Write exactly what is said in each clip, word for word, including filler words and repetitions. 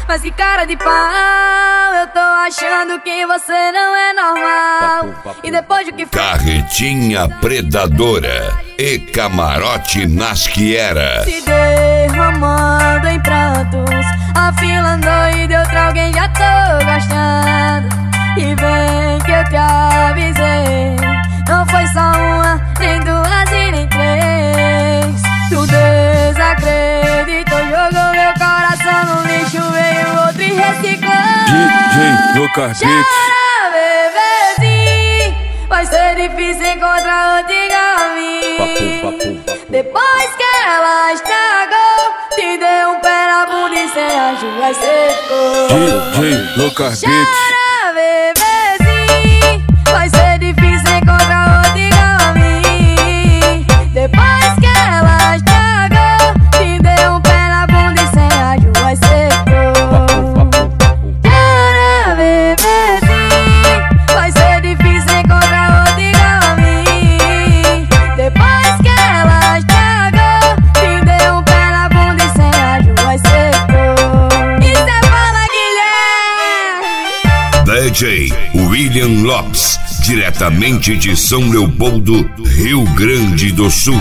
Mas que cara de pau, eu tô achando que você não é normal. E depois de que Carretinha Predadora e Camarote Nasquiera se derramando em prantos, afilando e de outra alguém já tô gostando. E vem que eu te avisei, não foi só uma, nem duas e nem três. Tu desacreditou, jogou meu coração no lixo, veio outro e reciclou. D J Lucas Beats. Chora, bebezinho, vai ser difícil encontrar outro igual a mim. Papo, papo. Depois que ela estragou, te deu um pé na bunda e sem anjo vai ser cor. D J Lucas Beats. Chora, bebezinho, vai ser difícil encontrar outro igual a mim. Depois que ela estragou, te deu um pé na bunda e sem anjo vai ser cor. Chora, bebezinho, vai ser difícil encontrar outro igual a mim. Depois que ela estragou, te deu um pé na bunda e sem anjo vai ser cor. Isso é Fala Guilherme. D J William Lopes, diretamente de São Leopoldo, Rio Grande do Sul.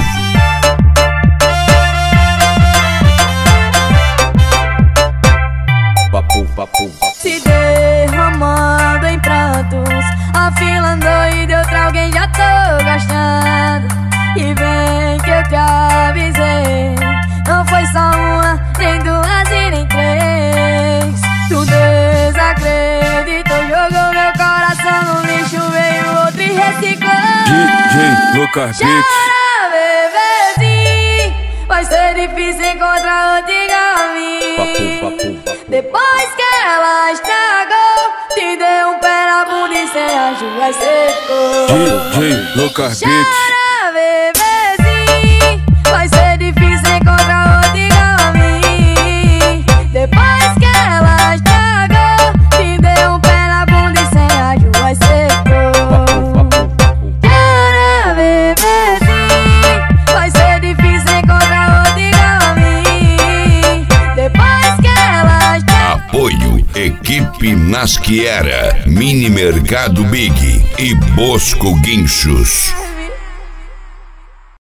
Papo, papo. Se derramando em prantos, afilando e de outra alguém já tô gostando. E vem que eu te avisei, não foi só uma, nem duas e nem três. Tu desacreditou, jogou meu coração no lixo, veio outro e reciclou. D J Lucas Beats. Chora, bebezinho, vai ser difícil encontrar outro igual a mim. Papo, papo. Depois que ela estragou, te deu um pé na bunda e sem anjo vai ser cor. D J Lucas Beats. Chora, bebezinho, vai ser difícil encontrar outro igual a mim. Depois que ela estragou, te deu um pé na bunda e sem anjo vai ser cor. Chora, bebezinho, vai ser difícil encontrar outro igual a mim. Depois que ela estragou. Apoio Equipe Nasquiera, Mini Mercado Big e Bosco Guinchos.